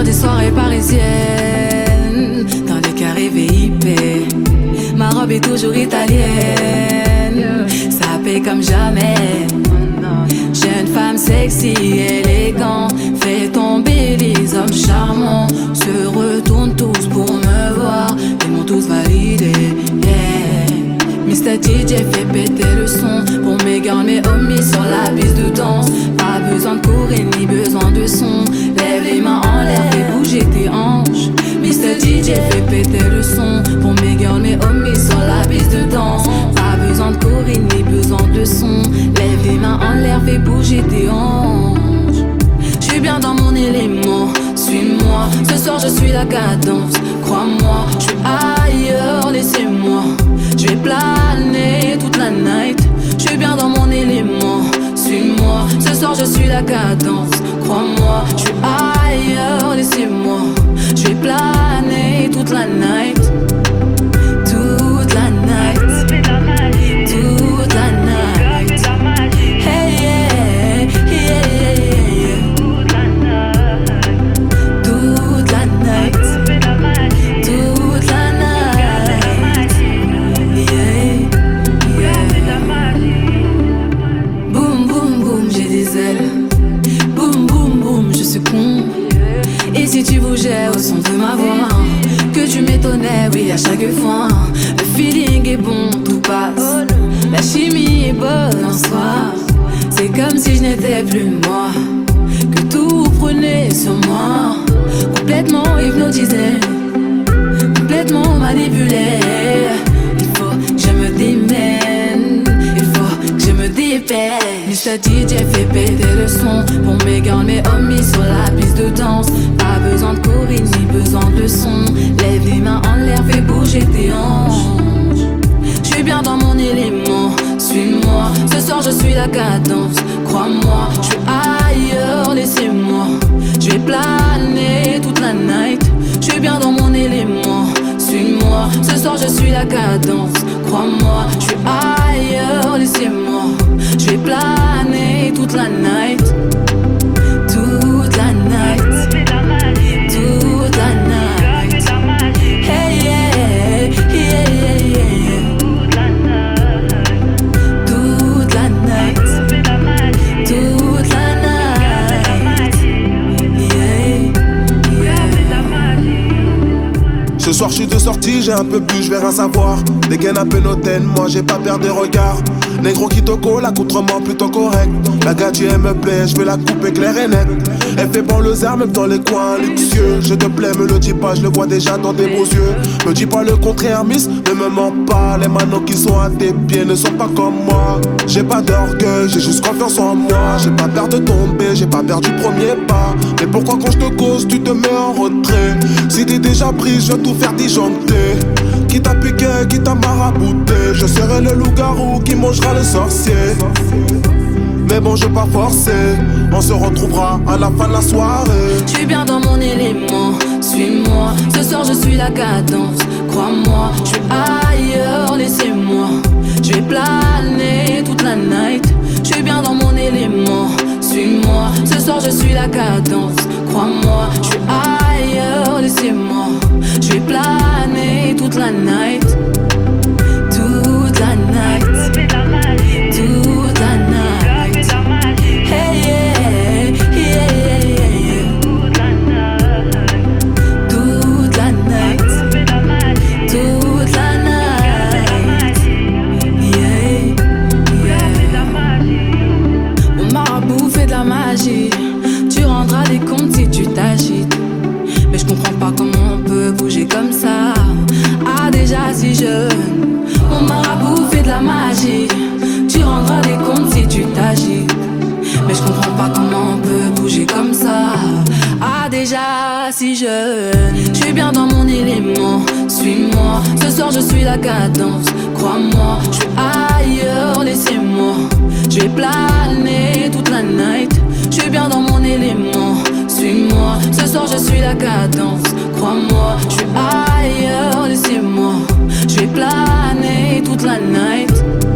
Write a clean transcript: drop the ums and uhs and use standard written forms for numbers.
des soirées parisiennes, dans les carrés VIP. Ma robe est toujours italienne, ça paye comme jamais. Jeune femme sexy, élégant, fait tomber les hommes charmants. Se retournent tous pour me voir, ils m'ont tous validé, yeah. Mr. DJ fait péter le son pour mes gars, mes homies sur la piste de danse. Pas besoin de courir ni besoin de son. Lève les mains en l'air, fais bouger tes hanches. Mr. DJ fait péter le son pour mes gars, mes homies sur la piste de danse. Pas besoin de courir ni besoin de son. Lève les mains en l'air, fais bouger tes hanches. J'suis bien dans mon élément, suis-moi. Ce soir je suis la cadence, crois-moi. J'suis ailleurs, laissez-moi. J'vais planer toute la night. J'suis bien dans mon élément, suis-moi. Ce soir je suis la cadence, crois-moi. J'suis ailleurs, laissez-moi. J'vais planer toute la night. Toute la night. Toute la night. Hey yeah, yeah, yeah. Toute la night. Toute la night. Yeah, yeah. Boum, boum, boum, j'ai des ailes. Boum, boum, boum, je suis con. Et si tu bougeais au son de ma voix, que tu m'étonnais, oui, à chaque fois. Le feeling est bon, tout passe. La chimie est bonne en soi. C'est comme si je n'étais plus moi, que tout prenait sur moi. Complètement hypnotisé, complètement manipulé. Il faut que je me démène, il faut que je me dépêche. Mr. DJ fait péter le son pour mes gars, mes homies sur la piste de danse. Pas besoin de courir ni besoin de son. Lève les mains en l'air, fais bouger tes hanches. J'suis bien dans mon élément, suis-moi. Ce soir je suis la cadence, crois-moi. J'suis ailleurs, laissez-moi. J'vais planer toute la night. J'suis bien dans mon élément, suis-moi. Ce soir je suis la cadence, crois-moi. J'suis ailleurs, laissez-moi. J'vais planer toute la night. Toute la night. Toute la night. Hey yeah, yeah, yeah, yeah. Toute la night. Toute la night. Yeah, yeah. Ce soir je suis de sortie, j'ai un peu bu, je vais rien savoir. Des gaines un peu notaines, moi j'ai pas peur des regards. Négro qui te colle, accoutrement plutôt correct. La gadget elle me plaît, je veux la couper claire et nette. Elle fait bon le zère même dans les coins luxueux. Je te plais, me le dis pas, je le vois déjà dans tes beaux yeux. Me dis pas le contraire, miss, ne me mens pas. Les manos qui sont à tes pieds ne sont pas comme moi. J'ai pas d'orgueil, j'ai juste confiance en moi. J'ai pas peur de tomber, j'ai pas peur du premier pas. Mais pourquoi quand je te cause, tu te mets en retrait? Si t'es déjà pris, je vais tout faire disjoncter. Qui t'a piqué, qui t'a marabouté. Je serai le loup-garou qui mangera le sorcier. Mais bon, je vais pas forcer. On se retrouvera à la fin de la soirée. J'suis bien dans mon élément, suis-moi. Ce soir je suis la cadence, crois-moi. J'suis ailleurs, laissez-moi. J'vais planer toute la night. J'suis bien dans mon élément, suis-moi. Ce soir je suis la cadence, crois-moi. J'suis ailleurs, laissez-moi. J'vais planer toute la night. Toute la night. Toute la night. Hey yeah, yeah, yeah, yeah. Toute la night. Toute la night. Yeah, yeah. Mon marabout fait de la magie. Tu rendras des comptes si tu t'agites. Mais je comprends pas comment on peut bouger comme ça. Ah déjà si jeune. Mon marabout fait de la magie. Tu rendras des comptes si tu t'agites. Mais je comprends pas comment on peut bouger comme ça. Ah déjà si jeune. Je suis bien dans mon élément, suis-moi. Ce soir je suis la cadence, crois-moi. Je suis ailleurs, laissez-moi. Je vais planer toute la night. Je suis bien dans mon élément, suis-moi. Ce soir je suis la cadence, crois-moi. Je suis ailleurs, laissez-moi. Je vais planer toute la night.